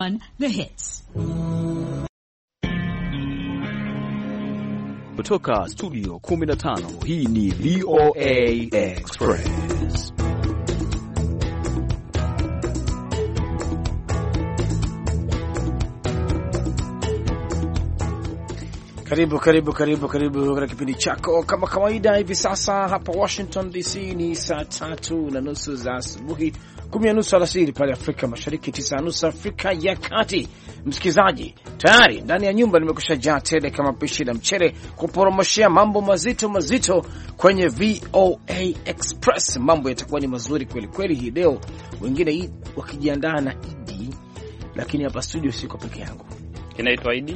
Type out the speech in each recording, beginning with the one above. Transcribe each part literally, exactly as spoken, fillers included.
The hits. Kutoka studio kumi na tano, hii ni V O A Express. Karibu karibu karibu karibu katika kipindi chako kama kawaida. Hivi sasa hapa Washington D C ni saa tatu na nusu za asubuhi, kumi na nusu alasiri pale Afrika Mashariki, tisa na nusu Afrika ya Kati. Msikizaji, tayari ndani ya nyumba nimekusha jaa tele kama pishi la mchele kuporomoshea mambo mazito mazito kwenye V O A Express. Mambo yatakuwa ni mazuri kweli kweli hii leo, wengine wakijiandaa na Idi, lakini hapa studio siko peke yangu. Inaitwa Idi?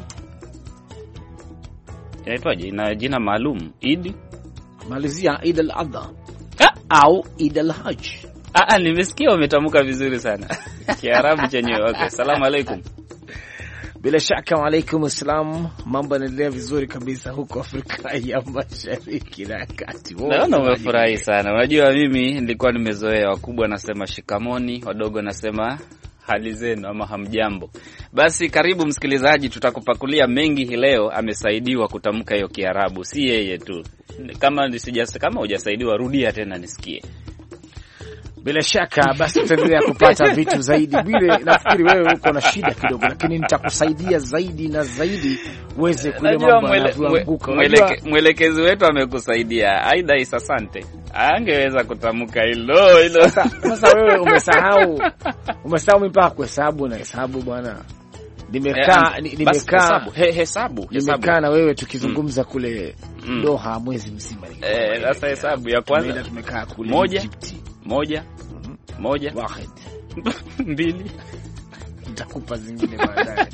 Inaitwaje? Ina jina maalum? Idi? Malizia Eid al-Adha au Eid al-Hajj. Ah ah, nimesikia umetamka vizuri sana. Kiarabu chenyewe. Okay, salamu alaykum. Bila shaka wa alaykum assalam. Mambo yanaendelea vizuri kabisa huko Afrika ya Mashariki na Kati. Naona umefurahi sana. Unajua mimi nilikuwa nimezoea wakubwa nasema shikamoni, wadogo nasema hali zenu ama hamjambo. Basi karibu msikilizaji, tutakupakulia mengi hii leo. Amesaidiwa kutamka hiyo Kiarabu, si yeye tu. Kama nisijasa kama hujasaidiwa rudia tena nisikie. Bila shaka basi tutaendelea kupata vitu zaidi. Bile nafikiri wewe uko na shida kidogo, lakini nitakusaidia zaidi na zaidi uweze kule mambo yanavyoanguka. Mweleke, mwelekezi wetu amekusaidia. Aida Isasante angeweza kutamka hilo hilo. Sasa wewe umesahau umesahau mpaka kuhesabu na hesabu bwana. Nimekaa nimekaa he, hesabu nimekaa na wewe tukizungumza mm. kule mm. Doha mwezi mzima. Eh, sasa hesabu ya kwanza tumekaa kule moja Egypt. Moja moja wahid mbili, nitakupa zingine baadaye.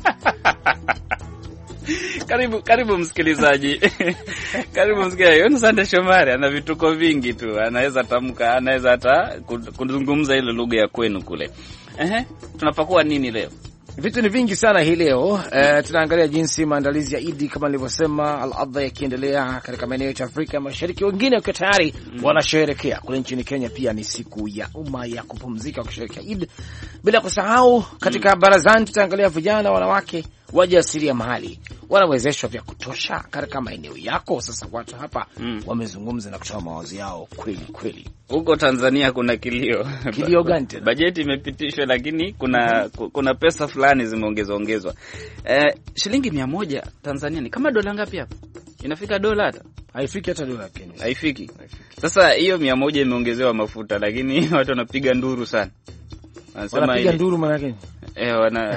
Karibu karibu msikilizaji. Karibu msikilizaji. Yoni Sande Shomari ana vituko vingi tu. Anaweza tamka, anaweza hata kuzungumza ile lugha ya kwenu kule. Ehe, tunapakua nini leo? Vitu ni vingi sana hii leo. Uh, tunaangalia jinsi maandalizi ya Idi kama nilivyosema al-Adha yakiendelea katika maeneo ya Afrika Mashariki, wengine wako tayari mm. wanasherehekea. Kule nchini Kenya pia ni siku ya umma ya kupumzika kusherehekea Idi. Bila kusahau katika mm. barazani tutaangalia vijana, wanawake, wajasiriamali wanawezeshwa vya kutosha katika maeneo yako. Sasa watu hapa mm. wamezungumza na kutoa mawazo yao kweli kweli. Huko Tanzania kuna kilio. Kilio gani tena? Bajeti imepitishwa lakini kuna mm. kuna pesa fulani zimeongezwa ongezwa. Eh, shilingi mia moja Tanzania ni kama dola ngapi hapa? Inafika dola hata? Haifiki hata dola Kenya. Haifiki. Haifiki. Sasa hiyo mia moja imeongezewa mafuta lakini watu wanapiga nduru sana. Wanasema wanapiga nduru maana yake? Eh, wana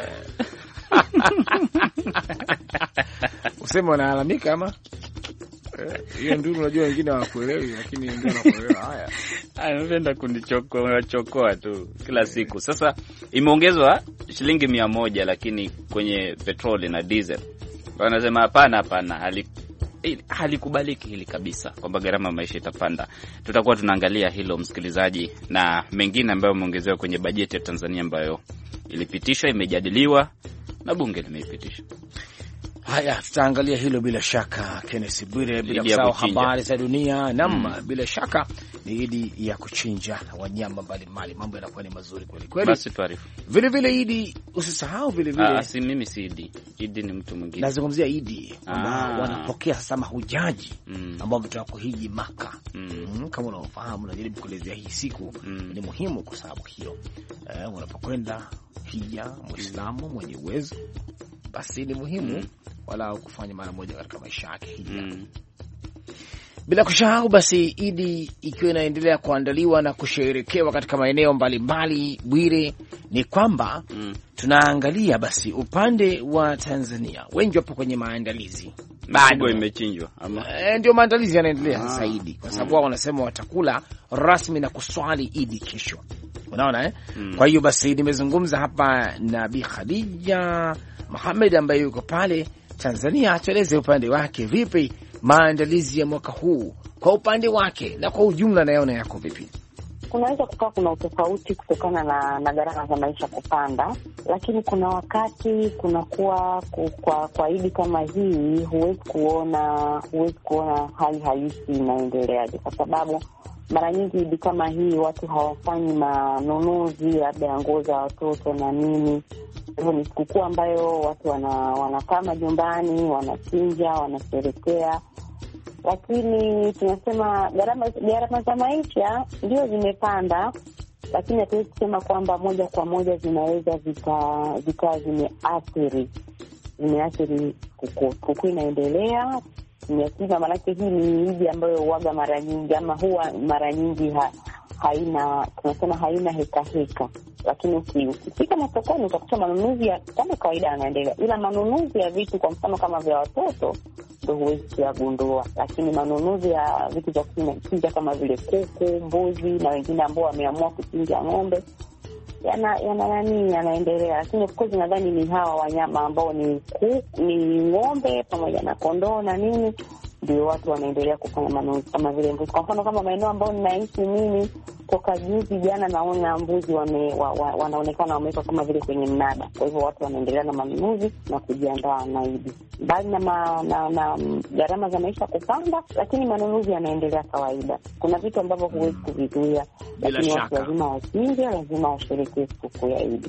useme wanalalamika ama hiyo nduru. Unajua wengine hawakuelewi lakini wengine wanakuelewa. Haya, anapenda kunichokoa chokoa tu kila siku. Sasa imeongezwa shilingi mia moja lakini kwenye petroli na diesel wanasema hapana hapana, hali halikubaliki hili kabisa kwamba gharama maisha itapanda. Tutakuwa tunaangalia hilo msikilizaji, na mengine ambayo yameongezewa kwenye bajeti ya Tanzania ambayo ilipitishwa, imejadiliwa na bunge limeipitisha. Haya, tutaangalia hilo bila shaka. Kenneth Bwire, bila kusahau habari za dunia na mm. bila shaka ni Idi ya kuchinja wanyama mbalimbali. Mambo yanakuwa ni mazuri kweli kweli. Basi tuarifu. Vile vile Idi, usisahau vile vile. Ah, si mimi si Idi. Idi ni mtu mwingine. Nazungumzia Idi kwamba wanapokea sasa mahujaji mm. ambao wametoka kuhiji Maka. Mm. Mm, kama unaofahamu, najaribu kuelezea hii siku mm. ni muhimu kwa sababu hiyo. Eh, unapokwenda hija, Muislamu mwenye uwezo, basi ni muhimu mm. wala kufanya mara moja katika maisha yake hija. Mm. Bila kusahau basi Idi ikiwa inaendelea kuandaliwa na kusherekewa katika maeneo mbalimbali, Bwire, ni kwamba mm. tunaangalia basi upande wa Tanzania. Wengi wapo kwenye maandalizi. Bado imechinjwa ama e, ndio maandalizi yanaendelea ah. sasa Idi, kwa sababu wao mm. wanasema watakula rasmi na kuswali Idi kesho. Unaona eh? Mm. Kwa hiyo basi nimezungumza hapa na Bi Khadija Mohamed ambaye yuko pale Tanzania, atueleze upande wake vipi maandalizi ya mwaka huu kwa upande wake na kwa ujumla naona yako vipi. Kunaweza kukaa kuna utofauti kutokana na, na gharama za maisha kupanda, lakini kuna wakati kunakuwa kwa kwa Idi kama hii huwezi kuona huwezi kuona hali halisi inaendeleaje, kwa sababu mara nyingi Idi kama hii watu hawafanyi manunuzi labda ya nguo za watoto na nini. Hivyo ni sikukuu ambayo watu wana wanakaa majumbani, wanachinja, wanasherehekea. Lakini tunasema gharama gharama za maisha ndio zimepanda, lakini hatuwezi kusema kwamba moja kwa moja zinaweza zika zika zimeathiri zimeathiri sikukuu inaendelea. Nimeathiri maanake hii ni Idi ambayo huaga mara nyingi ama huwa mara nyingi ha, haina tunasema haina heka heka. Lakini ukifika masokoni utakuta manunuzi ya kama kawaida yanaendelea, ila manunuzi ya vitu kwa mfano kama vya watoto ndio huwezi kuyagundua. Lakini manunuzi ya vitu vya kuchinja kama vile kuku, mbuzi na wengine ambao wameamua kuchinja ng'ombe yana yana nani yanaendelea. Lakini of course nadhani ni hawa wanyama ambao ni kuku, ni ng'ombe pamoja na kondoo na nini, ndio watu wanaendelea kufanya manunuzi kama vile mbuzi. Kwa mfano kama maeneo ambayo ninaishi mimi, toka juzi jana naona mbuzi wame, wa, wa, wanaonekana wamewekwa kama vile kwenye mnada. Kwa hivyo watu wanaendelea na manunuzi na kujiandaa na Idi. Bali na, ma, na, na gharama za maisha kupanda, lakini manunuzi yanaendelea kawaida. Kuna vitu ambavyo huwezi kuvizuia, lakini watu lazima wachinje, lazima washerehekee sikukuu ya Idi.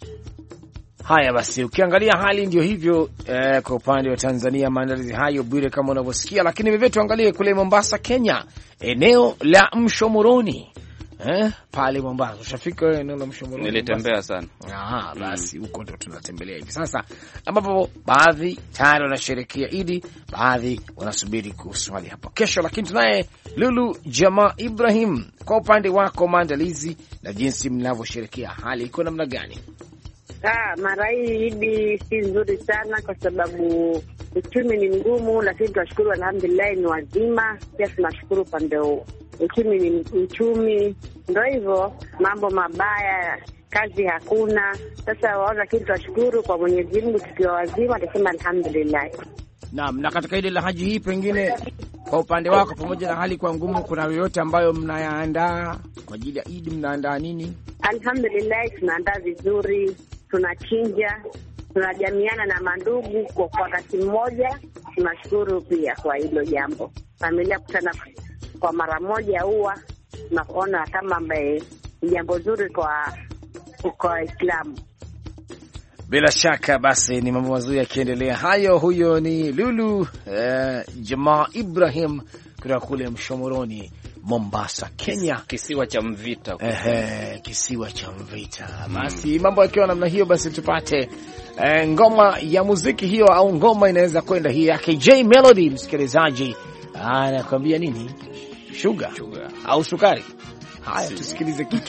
Haya basi, ukiangalia hali ndio hivyo eh, kwa upande wa Tanzania maandalizi hayo Bwire kama unavyosikia. Lakini vivyo tuangalie kule Mombasa, Kenya, eneo la Mshomoroni. Eh, pale Mombasa. Ushafika eneo la Mshomoroni? Nilitembea sana. Ah, basi huko mm. ndo tunatembelea hivi sasa, ambapo baadhi tayari wanasherehekea Idi, baadhi wanasubiri kuswali hapo kesho. Lakini tunaye Lulu Jama Ibrahim, kwa upande wako maandalizi na jinsi mnavyosherehekea, hali iko namna gani? Ah, mara hii Idi si nzuri sana kwa sababu uchumi ni mgumu, lakini tunashukuru alhamdulillah ni wazima. Pia tunashukuru upande uchumi ni uchumi. Ndio hivyo, mambo mabaya, kazi hakuna. Sasa waona kitu, tunashukuru kwa Mwenyezi Mungu tukiwa wazima, tunasema alhamdulillah. Naam, na katika ile la haji hii pengine kwa upande wako, pamoja na hali kwa ngumu, kuna yoyote ambayo mnayaandaa kwa ajili ya Idi? Mnaandaa nini? Alhamdulillah tunaandaa vizuri, tunachinja, tunajamiana na mandugu kwa wakati mmoja. Tunashukuru pia kwa hilo jambo. Familia kutana kwa mara moja huwa tunaona kama ambaye ni jambo zuri kwa kwa Waislamu. Bila shaka basi ni mambo mazuri yakiendelea hayo. Huyo ni Lulu eh, Jamaa Ibrahim kutoka kule Mshomoroni, Mombasa, Kenya, kisiwa cha Mvita. Ehe, kisiwa cha Mvita. Basi mambo yakiwa namna hiyo, basi tupate eh, ngoma ya muziki hiyo, au ngoma inaweza kwenda hii ya K J Melody. Msikilizaji anakuambia nini? Sugar, Sugar au sukari? Haya, tusikilize kitu.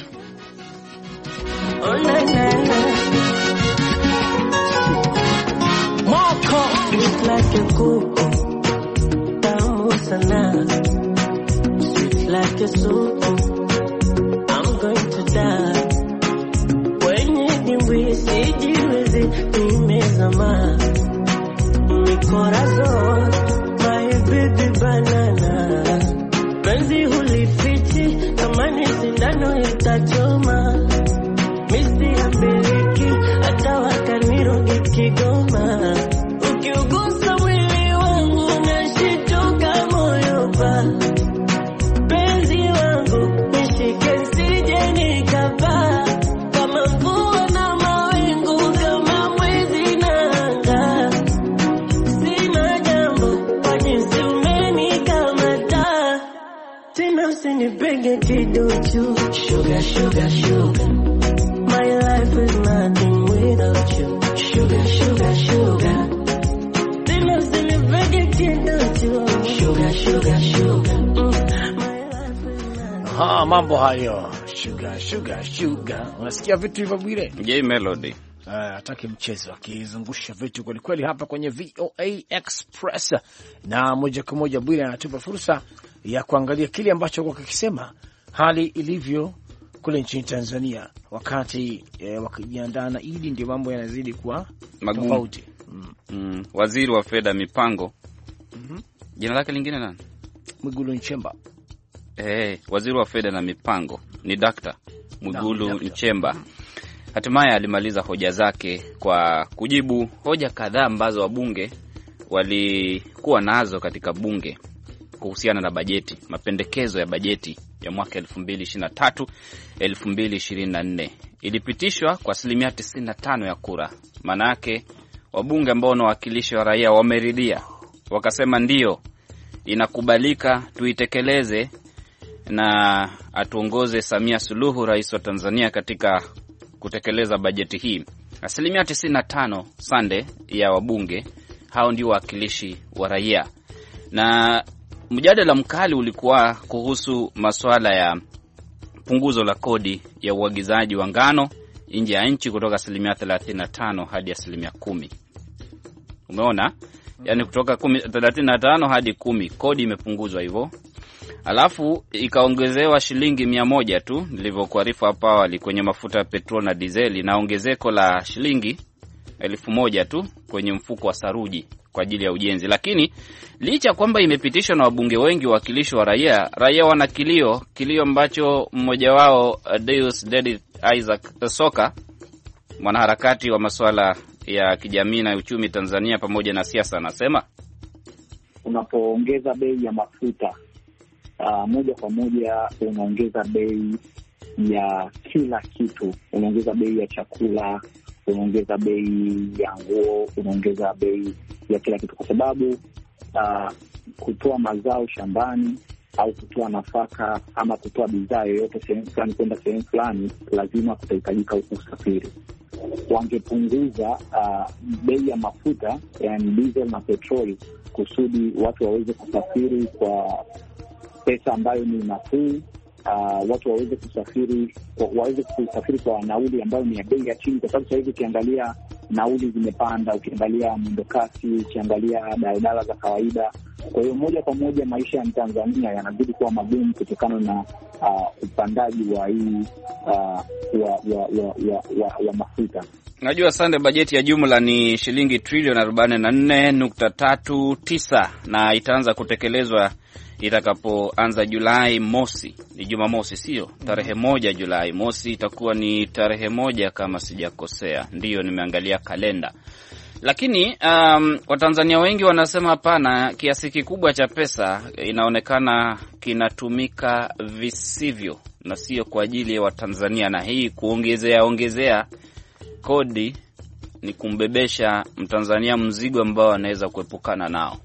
Oh, na, na, na. Moko it's like a kuku tamu sana, sweet like a soup. I'm going to die wenye dimbwi sijiwezi nimezama mi corazon my baby banana. Penzi hulifichi kama ni sindano itachoma, misti ya beriki hata wakanirogi Kigoma. Ukiugusa mwili wangu nashituka moyo pa, penzi wangu nishike sije nikapaa, kama mvua na mawingu, kama mwezi na anga. Sina jambo kwa jinsi umenikamata, tena usinipege kiduchu. Sugar, sugar, sugar, my life is nothing without you. Sugar, sugar, sugar, tena usinipege kiduchu. Sugar, sugar, sugar, mm, my life is nothing. Ha, mambo hayo. Sugar, sugar, sugar. Unasikia vitu hivyo Bwire? J Melody ataki mchezo akizungusha vitu kweli kweli hapa kwenye V O A Express, na moja kwa moja Bwire anatupa fursa ya kuangalia kile ambacho kwa kikisema hali ilivyo kule nchini Tanzania wakati e, wakijiandaa na Idi. Ndio mambo yanazidi kuwa tofauti. mm. mm. Waziri wa fedha mipango, mm-hmm. jina lake lingine nani? Mwigulu Nchemba. Eh, waziri wa fedha na mipango ni Daktari Mwigulu Nchemba. Hatimaye alimaliza hoja zake kwa kujibu hoja kadhaa ambazo wabunge walikuwa nazo katika bunge kuhusiana na bajeti, mapendekezo ya bajeti ya mwaka elfu mbili ishirini na tatu elfu mbili ishirini na nne. Ilipitishwa kwa asilimia tisini na tano ya kura. Maana yake wabunge ambao wanawakilisha raia wameridhia, wakasema ndio inakubalika, tuitekeleze na atuongoze Samia Suluhu, rais wa Tanzania, katika kutekeleza bajeti hii. Asilimia tisini na tano sande ya wabunge hao ndio wakilishi wa raia. Na mjadala mkali ulikuwa kuhusu masuala ya punguzo la kodi ya uagizaji wa ngano nje ya nchi kutoka asilimia thelathini na tano hadi asilimia kumi. Umeona? Yaani kutoka thelathini na tano hadi kumi, kodi imepunguzwa hivyo. Alafu ikaongezewa shilingi mia moja tu, nilivyokuarifu hapa awali, kwenye mafuta ya petroli na dizeli, na ongezeko la shilingi elfu moja tu kwenye mfuko wa saruji kwa ajili ya ujenzi. Lakini licha kwamba imepitishwa na wabunge wengi wakilishi wa raia, raia wana kilio, kilio ambacho mmoja wao Deus Dedi Isaac Soka, mwanaharakati wa masuala ya kijamii na uchumi Tanzania pamoja na siasa, anasema unapoongeza bei ya mafuta Uh, moja kwa moja unaongeza bei ya kila kitu. Unaongeza bei ya chakula, unaongeza bei ya nguo, unaongeza bei ya kila kitu, kwa sababu uh, kutoa mazao shambani au kutoa nafaka ama kutoa bidhaa yoyote sehemu fulani kwenda sehemu fulani, lazima kutahitajika usafiri. Wangepunguza uh, bei ya mafuta, yani diesel na petroli, kusudi watu waweze kusafiri kwa pesa ambayo ni nafuu, uh, watu waweze kusafiri waweze kusafiri kwa nauli ambayo ni ya bei ya chini, kwa sababu sasa hivi ukiangalia nauli zimepanda, ukiangalia mwendokasi, ukiangalia daladala za kawaida. Kwa hiyo moja kwa moja maisha ya Tanzania yanazidi kuwa magumu kutokana na uh, upandaji wa hii uh, wa, wa, wa, wa, wa, wa mafuta. Najua sande, bajeti ya jumla ni shilingi trilioni arobaini na nne nukta tatu tisa na itaanza kutekelezwa itakapoanza Julai mosi. Ni Jumamosi, sio? Tarehe moja Julai mosi itakuwa ni tarehe moja kama sijakosea. Ndiyo, nimeangalia kalenda. Lakini um, Watanzania wengi wanasema hapana, kiasi kikubwa cha pesa inaonekana kinatumika visivyo na sio kwa ajili ya Watanzania, na hii kuongezea ongezea kodi ni kumbebesha Mtanzania mzigo ambao anaweza kuepukana nao.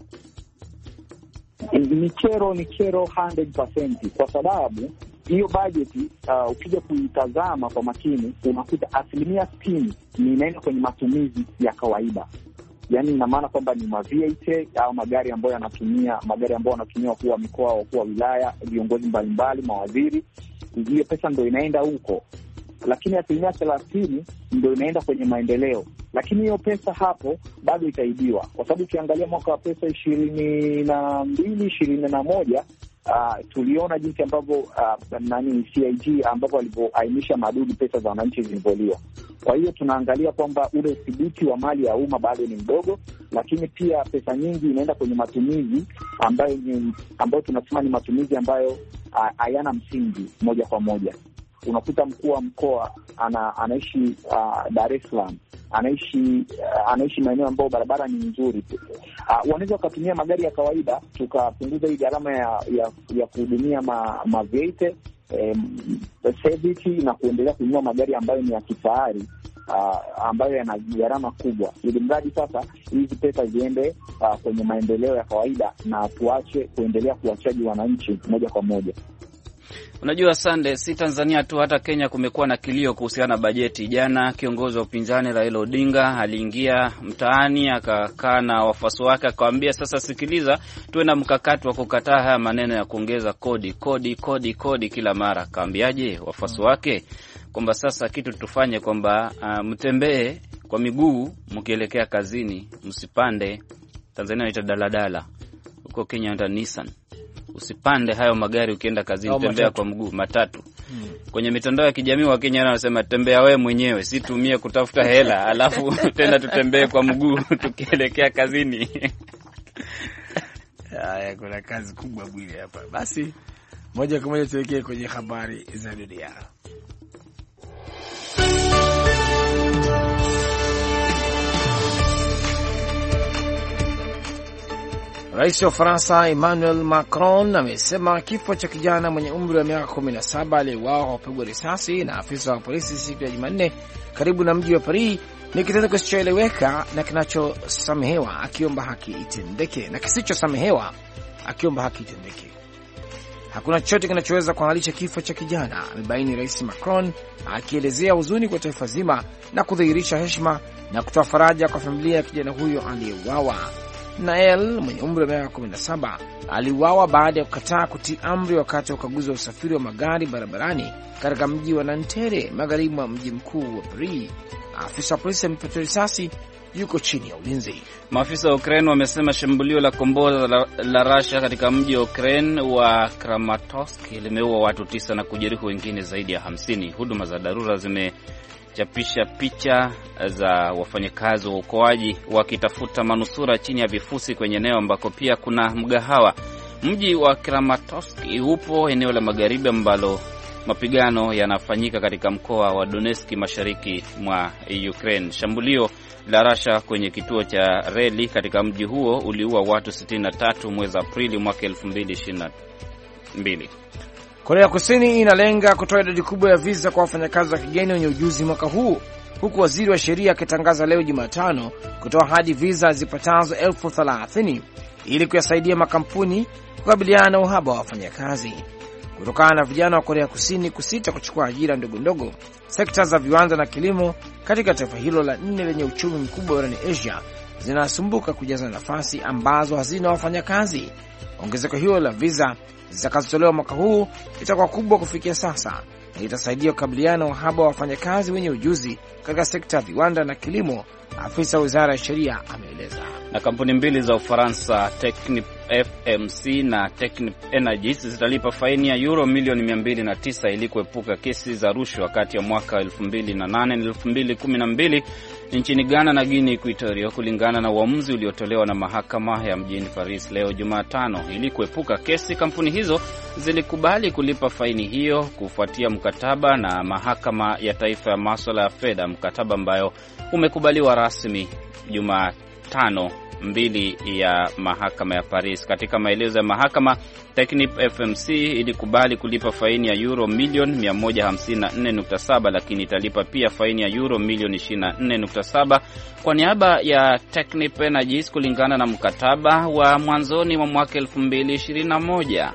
Ni kero, ni kero one hundred percent, kwa sababu hiyo bajeti uh, ukija kuitazama kwa makini unakuta asilimia sitini ni inaenda kwenye matumizi ya kawaida. Yaani ina maana kwamba ni ma V A T au magari ambayo yanatumia magari ambayo wanatumia kwa mikoa au kwa wilaya, viongozi mbalimbali, mawaziri. Hiyo pesa ndio inaenda huko. Lakini asilimia thelathini ndio inaenda kwenye maendeleo. Lakini hiyo pesa hapo bado itaibiwa, kwa sababu ukiangalia mwaka wa pesa ishirini na mbili ishirini na moja uh, tuliona jinsi ambavyo uh, nani C I G ambavyo walivyoainisha madudu pesa za wananchi zilivyoliwa. Kwa hiyo tunaangalia kwamba ule udhibiti wa mali ya umma bado ni mdogo, lakini pia pesa nyingi inaenda kwenye matumizi ambayo ni ambayo tunasema ni matumizi ambayo hayana uh, msingi moja kwa moja. Unakuta mkuu wa mkoa ana, anaishi uh, Dar es Salaam, anaishi uh, anaishi maeneo ambayo barabara ni nzuri. Uh, wanaweza kutumia magari ya kawaida, tukapunguza hii gharama ya ya, ya kuhudumia ma, ma V A T um, service na kuendelea kununua magari ambayo ni ya kifahari uh, ambayo yana gharama kubwa, ili mradi sasa hizi pesa ziende uh, kwenye maendeleo ya kawaida na tuache kuendelea kuwachaji wananchi moja kwa moja. Unajua Sande, si Tanzania tu, hata Kenya kumekuwa na kilio kuhusiana na bajeti. Jana kiongozi wa upinzani Raila Odinga aliingia mtaani akakaa na wafuasi wake akawaambia, sasa sikiliza, tuwe na mkakati wa kukataa haya maneno ya kuongeza kodi kodi kodi kodi kila mara. Akaambiaje wafuasi wake kwamba sasa kitu tufanye kwamba uh, mtembee kwa miguu mkielekea kazini, msipande. Tanzania inaita daladala, huko Kenya inaita Nissan. Usipande hayo magari ukienda kazini, tembea kwa mguu, matatu. Hmm. Kwenye mitandao ya kijamii wa Kenya wanasema tembea wewe mwenyewe, si tumie kutafuta hela, alafu tena tutembee kwa mguu tukielekea kazini. Haya, kuna kazi kubwa bwile hapa. Basi moja kwa moja tuelekee kwenye habari za dunia. Rais wa Faransa Emmanuel Macron amesema kifo cha kijana mwenye umri wa miaka kumi na saba aliyeuawa kwa kupigwa risasi na afisa wa polisi siku ya Jumanne karibu na mji wa Paris ni kitendo kisichoeleweka na kinachosamehewa, akiomba haki itendeke na kisichosamehewa, akiomba haki itendeke. Hakuna chochote kinachoweza kuhalalisha kifo cha kijana, amebaini Rais Macron, akielezea huzuni kwa taifa zima na kudhihirisha heshima na kutoa faraja kwa familia ya kijana huyo aliyeuawa. Nael mwenye umri wa miaka kumi na saba aliuawa baada ya kukataa kutii amri wakati wa ukaguzi wa usafiri wa magari barabarani katika mji wa Nanterre, magharibi mwa mji mkuu wa Paris. Afisa wa polisi amepata risasi, yuko chini ya ulinzi. Maafisa wa Ukraine wamesema shambulio la kombora la, la Russia katika mji wa Ukraine wa Kramatorsk limeua watu tisa na kujeruhi wengine zaidi ya hamsini. Huduma za dharura zimechapisha picha za wafanyakazi wa uokoaji wakitafuta manusura chini ya vifusi kwenye eneo ambako pia kuna mgahawa. Mji wa Kramatorsk upo eneo la magharibi ambalo mapigano yanafanyika katika mkoa wa Donetsk mashariki mwa Ukraine. Shambulio la Russia kwenye kituo cha reli katika mji huo uliua watu sitini na tatu mwezi Aprili mwaka elfu mbili ishirini na mbili. Korea Kusini inalenga kutoa idadi kubwa ya visa kwa wafanyakazi wa kigeni wenye ujuzi mwaka huu, huku waziri wa sheria akitangaza leo Jumatano kutoa hadi visa zipatazo elfu thelathini ili kuyasaidia makampuni kukabiliana na uhaba wa wafanyakazi. Kutokana na vijana wa Korea Kusini kusita kuchukua ajira ndogo ndogo, sekta za viwanda na kilimo katika taifa hilo la nne lenye uchumi mkubwa barani Asia zinasumbuka kujaza nafasi ambazo hazina wafanyakazi. Ongezeko hilo la visa zitakazotolewa mwaka huu itakuwa kubwa kufikia sasa na itasaidia kukabiliana na uhaba wa wafanyakazi wenye ujuzi katika sekta ya viwanda na kilimo, afisa wa Wizara ya Sheria ameeleza. Na kampuni mbili za Ufaransa, Technip F M C na Technip Energies, zitalipa faini ya euro milioni mia mbili na tisa ili kuepuka kesi za rushwa kati ya mwaka elfu mbili na nane na elfu mbili kumi na mbili nchini Ghana na Guinea Equatorial, kulingana na uamuzi uliotolewa na mahakama ya mjini Paris leo Jumatano. Ili kuepuka kesi, kampuni hizo zilikubali kulipa faini hiyo kufuatia mkataba na mahakama ya taifa ya masuala ya fedha, mkataba ambayo umekubaliwa rasmi Jumatano mbili ya mahakama ya Paris. Katika maelezo ya mahakama, Technip F M C ilikubali kulipa faini ya euro milioni mia moja hamsini na nne nukta saba, lakini italipa pia faini ya euro milioni ishirini na nne nukta saba kwa niaba ya Technip Energies kulingana na mkataba wa mwanzoni mwa mwaka elfu mbili ishirini na moja.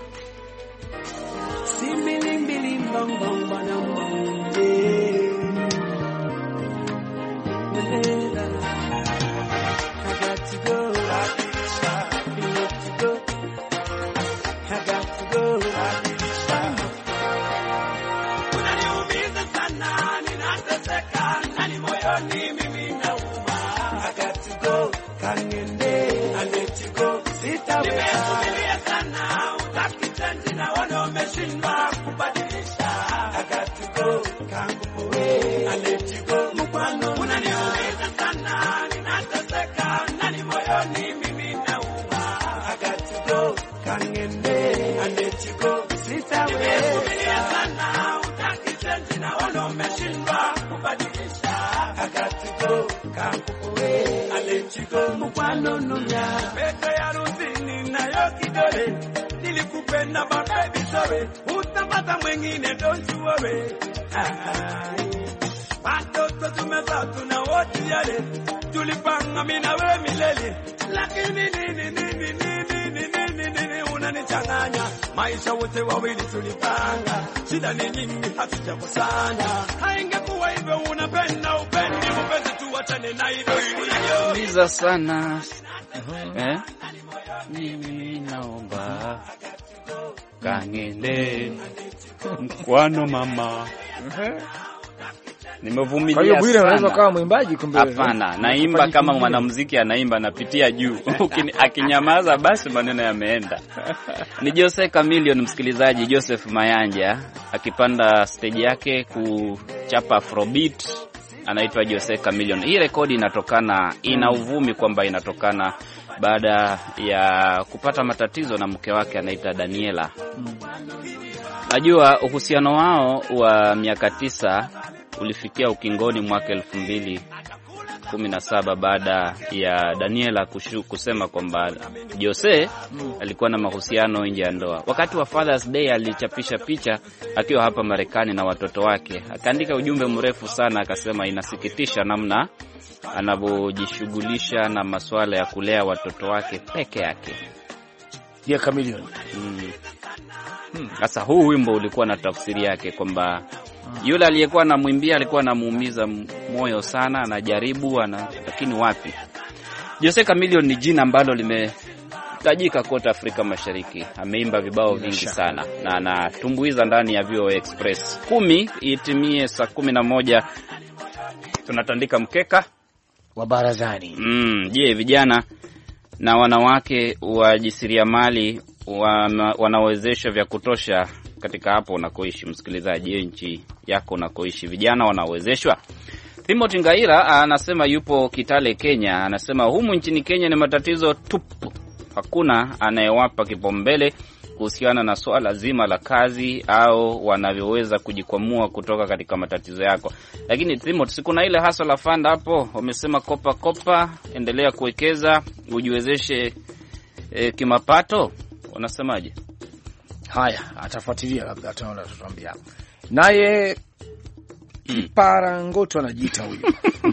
Nilikupenda baby sorry, utapata mwingine don't you worry. Watoto tumezaa tuna wote yale, tulipanga mimi na wewe milele, lakini nini nini nini nini nini unanichanganya. Maisha wote wawili tulipanga, shida ni nyingi hatujakosana. Haingekuwa hivyo, unapenda upendi mpenzi, tuachane na hivyo hivyo. Biza sana. Eh? Mimi naomba kangende mkwano mama. Nimevumilia sana. Kwa hiyo unaweza kama mwimbaji kumbe? Hapana, naimba kama mwanamuziki anaimba, napitia juu. Akinyamaza basi maneno yameenda. Ni Jose Chameleone, msikilizaji. Joseph Mayanja akipanda stage yake kuchapa Afrobeat, anaitwa Jose Chameleone. Hii rekodi inatokana, ina uvumi kwamba inatokana baada ya kupata matatizo na mke wake anaita Daniela. Najua uhusiano wao wa miaka tisa ulifikia ukingoni mwaka elfu mbili kumi na saba baada ya Daniela kushu, kusema kwamba Jose mm. alikuwa na mahusiano nje ya ndoa. Wakati wa Father's Day alichapisha picha akiwa hapa Marekani na watoto wake. Akaandika ujumbe mrefu sana, akasema inasikitisha namna anavyojishughulisha na masuala ya kulea watoto wake peke yake. Ya Chameleone. Sasa mm. huu wimbo ulikuwa na tafsiri yake kwamba yule aliyekuwa anamwimbia alikuwa anamuumiza moyo sana, anajaribu ana, lakini wapi. Jose Chameleone ni jina ambalo limetajika kote Afrika Mashariki. Ameimba vibao vingi sana na anatumbuiza ndani ya V O A Express. Kumi itimie saa kumi na moja tunatandika mkeka wa barazani. Mm, je, vijana na wanawake wajasiriamali wana, wanawezeshwa vya kutosha katika hapo unakoishi? Msikilizaji, nchi yako unakoishi vijana wanawezeshwa? Timothy Ngaira anasema yupo Kitale, Kenya. Anasema humu nchini Kenya ni matatizo tupu. Hakuna anayewapa kipaumbele kuhusiana na swala zima la kazi au wanavyoweza kujikwamua kutoka katika matatizo yako. Lakini Timothy, siku na ile hasa la fund hapo wamesema kopa kopa, endelea kuwekeza, ujiwezeshe e, kimapato. Unasemaje? Haya, atafuatilia labda ataona, tutambia. Naye Parangoto anajiita huyo.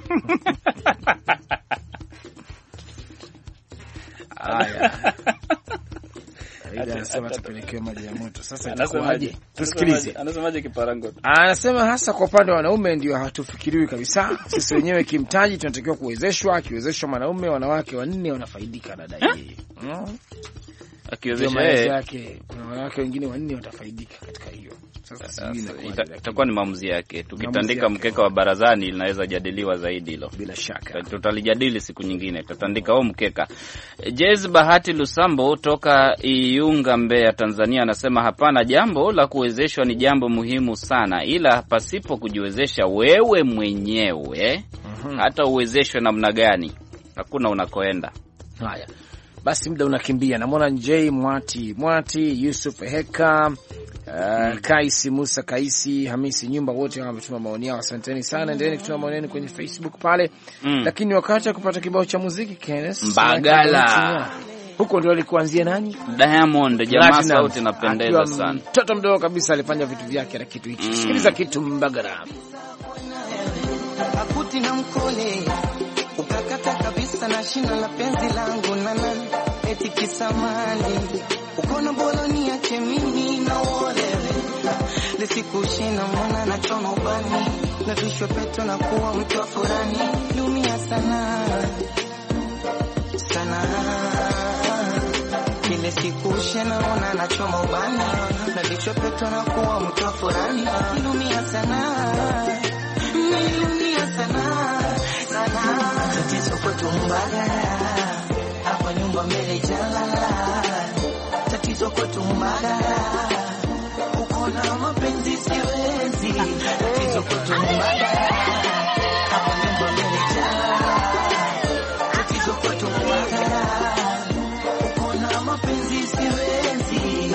Haya. Aida anasema tupelekee maji ya moto. Sasa itakuwaje? Tusikilize. Anasemaje Kiparangoto? Anasema hasa kwa upande wa wanaume ndio hatufikiriwi kabisa. Sisi wenyewe kimtaji tunatakiwa kuwezeshwa, akiwezeshwa mwanaume, wanawake wanne wanafaidika na dai. Mm. Akiwezesha yake kuna wanawake wengine wanne watafaidika katika hiyo. Sasa itakuwa ni maamuzi yake. Tukitandika mkeka wa barazani linaweza jadiliwa zaidi hilo. Bila shaka. Tutalijadili siku nyingine. Tutandika huo mkeka. Jez Bahati Lusambo toka Iunga, Mbeya, Tanzania anasema hapana, jambo la kuwezeshwa ni jambo muhimu sana, ila pasipo kujiwezesha wewe mwenyewe mm-hmm. hata uwezeshwe namna gani hakuna unakoenda. Haya. Basi muda unakimbia. Namwona J Mwati, Mwati, Yusuf Heka, uh, Kaisi Musa, Kaisi, Hamisi Nyumba, wote wametuma maoni yao. Asanteni sana. Endeni kutuma maoni yenu kwenye Facebook pale. Mm. Lakini wakati wa kupata kibao cha muziki Kenneth Mbagala. Huko ndio alikuanzia nani? Diamond, jamaa sauti inapendeza sana. Mtoto mdogo kabisa alifanya vitu vyake na kitu hicho. Mm. Sikiliza kitu Mbagala. Akuti na mkole. Ukakata kabisa na shina la penzi langu nana eti kisamali ukono boloni yake mimi na olewe lisikushina mwana na chono bani na vishwe peto na kuwa mtu wa furani lumia sana sana kile sikushina mwana na chono bani na vishwe peto na kuwa mtu wa furani lumia sana lumia sana tatizo kwetu Mbagala, hapa nyumba mbele jalala. Tatizo kwetu Mbagala, uko na mapenzi siwezi. Tatizo kwetu Mbagala, hapa nyumba mbele jalala. Tatizo kwetu Mbagala, uko na mapenzi siwezi.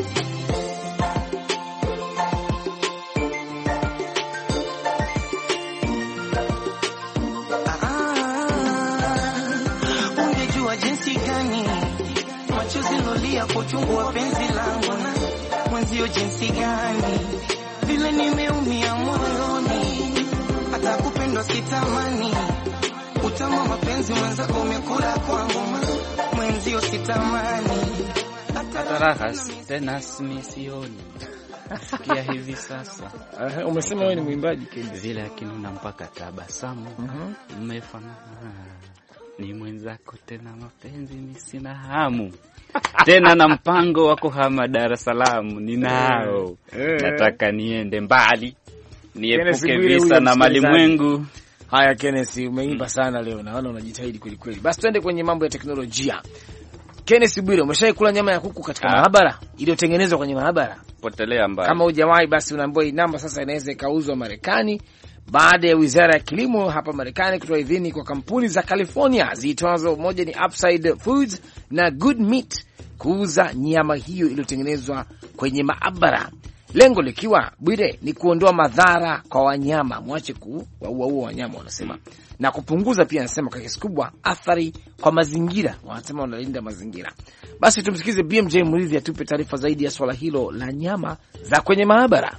Kuchungu wa penzi langu na mwenzio jinsi gani vile nimeumia moyoni, hata kupendwa sitamani. Utamu mapenzi mwenzako umekula kwangu, mwenzio sitamani. Hata raha tena simisioni sikia hivi sasa. Uh, umesema wewe ni mwimbaji Kennedy vile, lakini una mpaka tabasamu. Mhm. Umefanana ni mwenzako tena mapenzi ni sina hamu tena na mpango wa kuhama Dar es Salaam ninao. Nataka niende mbali niepuke visa na malimwengu. Haya Kenneth, umeimba sana leo, naona unajitahidi kweli kweli. Basi twende kwenye mambo ya teknolojia. Kenneth Bwire, umeshawahi kula nyama ya kuku katika ah. maabara iliyotengenezwa kwenye maabara? Potelea mbali. Kama hujawahi basi unaambiwa hii namba sasa inaweza ikauzwa Marekani baada ya Wizara ya Kilimo hapa Marekani kutoa idhini kwa kampuni za California ziitwazo, moja ni Upside Foods na Good Meat, kuuza nyama hiyo iliyotengenezwa kwenye maabara. lengo likiwa Bwire ni kuondoa madhara kwa wanyama, mwache kuwaua wanyama wanasema, na kupunguza pia anasema kwa kiasi kubwa athari kwa mazingira, wanasema wanalinda mazingira. Basi tumsikize B M J Muridhi atupe taarifa zaidi ya swala hilo la nyama za kwenye maabara.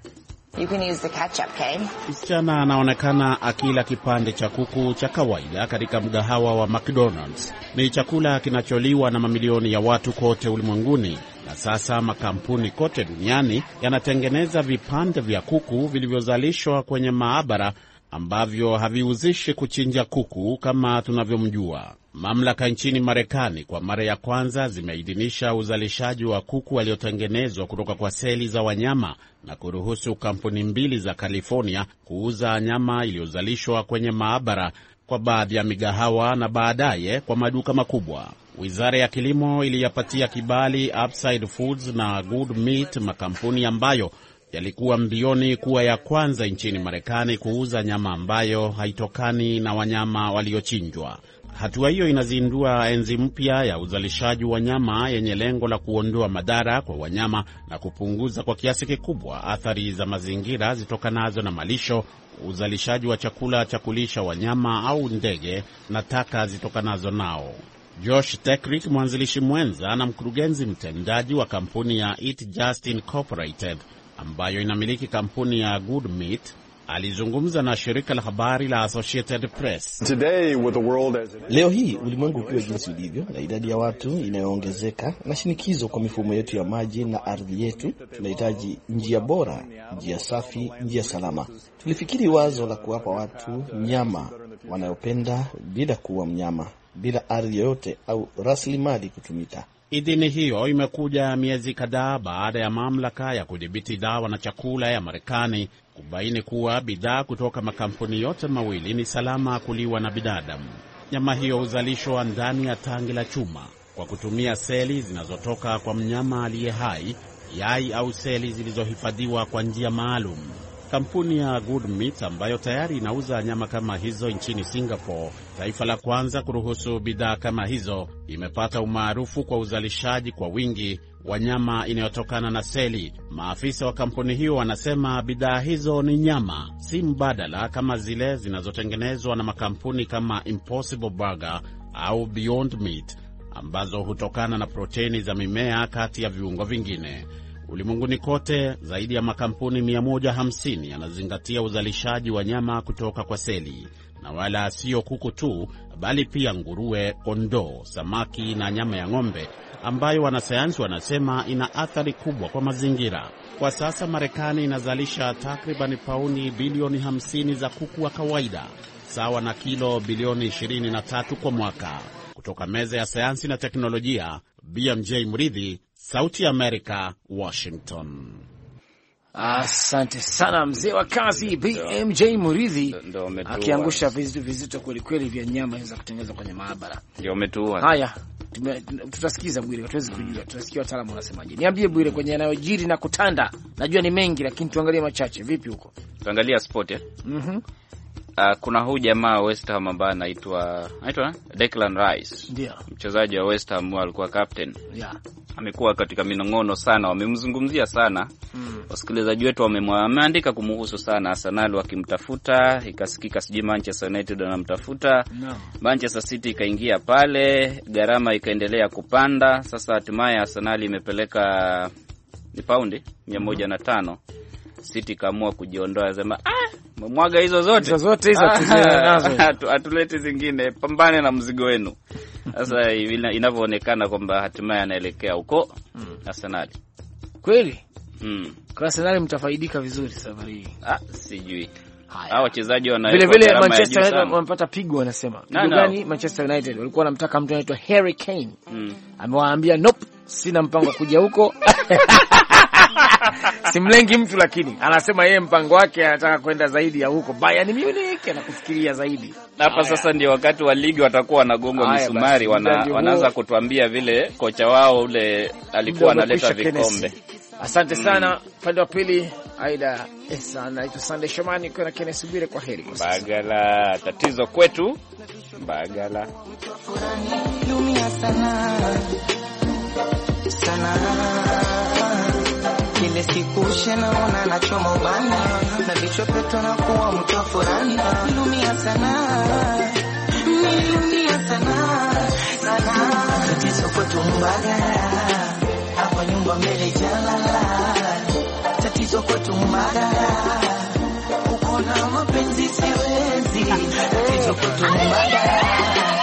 You can use the ketchup, okay? Msichana anaonekana akila kipande cha kuku cha kawaida katika mgahawa wa McDonald's. Ni chakula kinacholiwa na mamilioni ya watu kote ulimwenguni, na sasa makampuni kote duniani yanatengeneza vipande vya kuku vilivyozalishwa kwenye maabara ambavyo haviuzishi kuchinja kuku kama tunavyomjua. Mamlaka nchini Marekani kwa mara ya kwanza zimeidhinisha uzalishaji wa kuku waliotengenezwa kutoka kwa seli za wanyama na kuruhusu kampuni mbili za California kuuza nyama iliyozalishwa kwenye maabara kwa baadhi ya migahawa na baadaye kwa maduka makubwa. Wizara ya Kilimo iliyapatia kibali Upside Foods na Good Meat, makampuni ambayo yalikuwa mbioni kuwa ya kwanza nchini Marekani kuuza nyama ambayo haitokani na wanyama waliochinjwa. Hatua hiyo inazindua enzi mpya ya uzalishaji wa nyama yenye lengo la kuondoa madhara kwa wanyama na kupunguza kwa kiasi kikubwa athari za mazingira zitokanazo na malisho, uzalishaji wa chakula cha kulisha wanyama au ndege na taka zitokanazo nao. Josh Tekrick, mwanzilishi mwenza na mkurugenzi mtendaji wa kampuni ya Eat Just Incorporated ambayo inamiliki kampuni ya Good Meat, alizungumza na shirika la habari la Associated Press. Today, with the world as it... Leo hii ulimwengu ukiwa jinsi ulivyo na idadi ya watu inayoongezeka na shinikizo kwa mifumo yetu ya maji na ardhi yetu, tunahitaji njia bora, njia safi, njia salama. Tulifikiri wazo la kuwapa watu nyama wanayopenda bila kuwa mnyama, bila ardhi yoyote au rasilimali kutumika. Idhini hiyo imekuja miezi kadhaa baada ya mamlaka ya kudhibiti dawa na chakula ya Marekani kubaini kuwa bidhaa kutoka makampuni yote mawili ni salama kuliwa na binadamu. Nyama hiyo huzalishwa ndani ya tangi la chuma kwa kutumia seli zinazotoka kwa mnyama aliye hai, yai au seli zilizohifadhiwa kwa njia maalum. Kampuni ya Good Meat ambayo tayari inauza nyama kama hizo nchini Singapore, taifa la kwanza kuruhusu bidhaa kama hizo, imepata umaarufu kwa uzalishaji kwa wingi wa nyama inayotokana na seli. Maafisa wa kampuni hiyo wanasema bidhaa hizo ni nyama, si mbadala kama zile zinazotengenezwa na makampuni kama Impossible Burger au Beyond Meat ambazo hutokana na proteini za mimea kati ya viungo vingine. Ulimwenguni kote zaidi ya makampuni mia moja hamsini yanazingatia uzalishaji wa nyama kutoka kwa seli, na wala sio kuku tu, bali pia nguruwe, kondoo, samaki na nyama ya ng'ombe ambayo wanasayansi wanasema ina athari kubwa kwa mazingira. Kwa sasa Marekani inazalisha takriban pauni bilioni hamsini za kuku wa kawaida, sawa na kilo bilioni ishirini na tatu kwa mwaka. Kutoka meza ya sayansi na teknolojia, B M J Muridhi, Sauti ya Amerika, Washington. Asante sana mzee wa kazi B M J Muridhi, akiangusha vizito vizito kweli kweli vya nyama za kutengenezwa kwenye maabara. Ndio umetua. Haya, tutasikiza Bwire, tuweze kujua, tutasikia wataalamu wanasemaje. Niambie Bwire, kwenye yanayojiri na kutanda, najua ni mengi lakini tuangalie machache. Vipi huko? Tuangalia sport eh? Mhm. Mm Uh, kuna huyu jamaa West Ham ambaye anaitwa anaitwa Declan Rice. Ndio. Mchezaji wa West Ham alikuwa captain. Yeah. Amekuwa katika minong'ono sana, wamemzungumzia sana. Mm. Wasikilizaji wetu wameandika kumhusu sana, Arsenal wakimtafuta, ikasikika sijui Manchester United wanamtafuta. No. Manchester City ikaingia pale, gharama ikaendelea kupanda. Sasa hatimaye Arsenal imepeleka ni paundi mia moja na tano. City kaamua kujiondoa, sema ah, mwaga hizo zote hizo zote hizo nazo atulete zingine, pambane na mzigo wenu. Sasa inavyoonekana kwamba hatimaye anaelekea huko mm. Arsenal. Kweli? Mm. Kwa Arsenal mtafaidika vizuri safari hii. Ah, sijui. Hao wachezaji wana vile vile Manchester United wanapata pigo, wanasema. Pigo gani? Manchester United walikuwa wanamtaka mtu anaitwa Harry Kane. Mm. Amewaambia nope, sina mpango kuja huko. Simlengi mtu, lakini anasema yeye mpango wake anataka kwenda zaidi ya huko Bayern Munich, anakufikiria zaidi. Hapa sasa ndio wakati wa ligi watakuwa wanagonga misumari, wana, wanaanza kutuambia vile kocha wao ule alikuwa analeta vikombe. Asante sana pande wa pili Aida Esa na ito Sunday Shomani kwa Kenneth Bwire, kwa heri. Bagala tatizo kwetu Bagala lumia sana sana ile siku shenaona nachoma ubani na vichwa peto na kuwa mtu furani. Nilumia sana, nilumia sana sana. Tatizo kwetu Mbagala, hapa nyumba mbele jalala. Tatizo kwetu Mbagala, uko na mapenzi siwezi. Tatizo kwetu Mbagala.